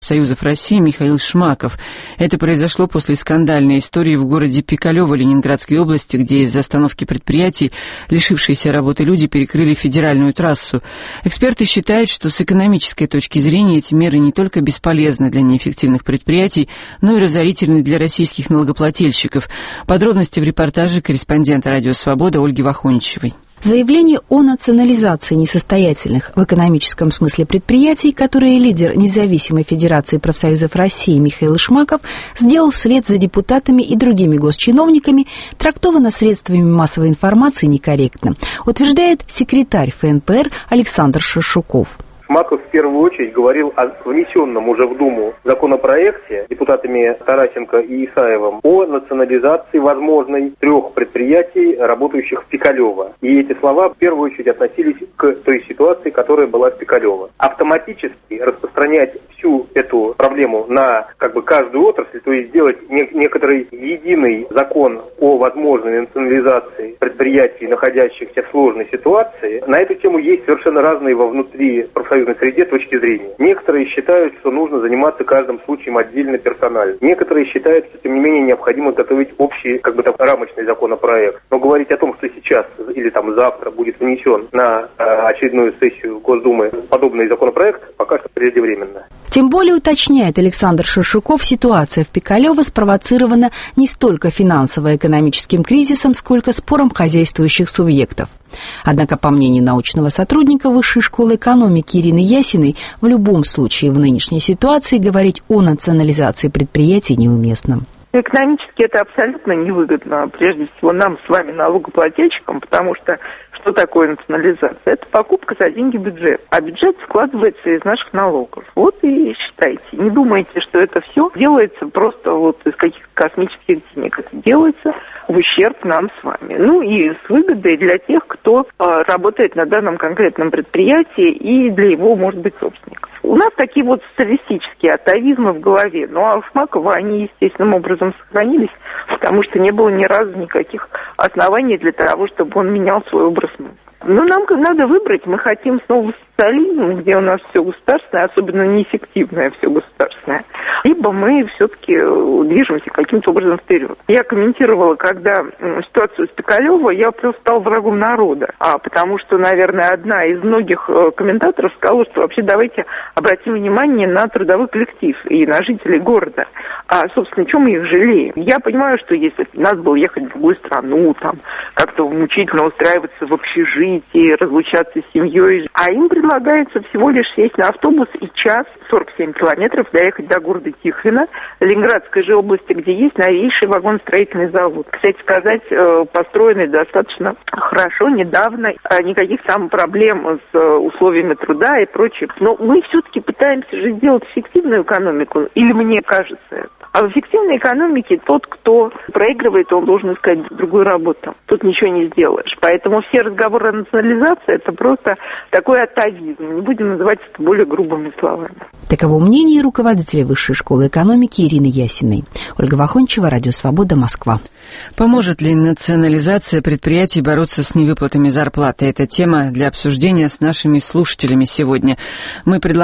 профсоюзов России Михаил Шмаков. Это произошло после скандальной истории в городе Пикалево Ленинградской области, где из-за остановки предприятий лишившиеся работы люди перекрыли федеральную трассу. Эксперты считают, что с экономической точки зрения эти меры не только бесполезны для неэффективных предприятий, но и разорительны для российских налогоплательщиков. Подробности в репортаже корреспондента «Радио Свобода» Ольги Вахончевой. Заявление о национализации несостоятельных в экономическом смысле предприятий, которые лидер независимой Федерации профсоюзов России Михаил Шмаков сделал вслед за депутатами и другими госчиновниками, трактовано средствами массовой информации некорректно, утверждает секретарь ФНПР Александр Шершуков. Шмаков в первую очередь говорил о внесенном уже в Думу законопроекте депутатами Тарасенко и Исаевым о национализации возможной 3 предприятий, работающих в Пикалево. И эти слова в первую очередь относились к той ситуации, которая была в Пикалево. Автоматически распространять всю эту проблему на каждую отрасль, то есть сделать некоторый единый закон о возможной национализации предприятий, находящихся в сложной ситуации, на эту тему есть совершенно разные внутри профсоюзной среде точки зрения. Некоторые считают, что нужно заниматься каждым случаем отдельно персонально. Некоторые считают, что тем не менее необходимо готовить общий рамочный законопроект. Но говорить о том, что сейчас или завтра будет внесен на очередную сессию Госдумы подобный законопроект, пока что преждевременно. Тем более, уточняет Александр Шершуков, ситуация в Пикалево спровоцирована не столько финансово-экономическим кризисом, сколько спором хозяйствующих субъектов. Однако, по мнению научного сотрудника Высшей школы экономики Ирины Ясиной, в любом случае в нынешней ситуации говорить о национализации предприятий неуместно. Экономически это абсолютно невыгодно, прежде всего нам с вами, налогоплательщикам, потому что такое национализация? Это покупка за деньги бюджета, а бюджет складывается из наших налогов. Вот и считайте. Не думайте, что это все делается просто из каких-то космических денег. Это делается в ущерб нам с вами. И с выгодой для тех, кто работает на данном конкретном предприятии и для его, может быть, собственников. У нас такие социалистические атовизмы в голове, а у Шмакова они естественным образом сохранились, потому что не было ни разу никаких оснований для того, чтобы он менял свой образ мысли. Нам надо выбрать, мы хотим снова социализм, где у нас все государственное, особенно неэффективное все государственное, либо мы все-таки движемся каким-то образом вперед. Я комментировала, когда ситуацию с Пикалево, я просто стала врагом народа, потому что, наверное, одна из многих комментаторов сказала, что вообще давайте обратим внимание на трудовой коллектив и на жителей города. Собственно, чем мы их жалеем? Я понимаю, что если надо было ехать в другую страну, как-то мучительно устраиваться в общежитии, разлучаться с семьей, а им предлагается всего лишь сесть на автобус и час, 47 километров, доехать до города Тихвино, Ленинградской же области, где есть новейший вагоностроительный завод. Кстати сказать, построенный достаточно хорошо, недавно, никаких там проблем с условиями труда и прочее. Но мы все-таки пытаемся же сделать эффективную экономику, или мне кажется это. А в эффективной экономике тот, кто проигрывает, он должен искать другую работу. Тут ничего не сделаешь. Поэтому все разговоры о национализации – это просто такой атовизм. Не будем называть это более грубыми словами. Таково мнение руководителя Высшей школы экономики Ирины Ясиной. Ольга Вахончева, Радио Свобода, Москва. Поможет ли национализация предприятий бороться с невыплатами зарплаты? Это тема для обсуждения с нашими слушателями сегодня. Мы предлагаем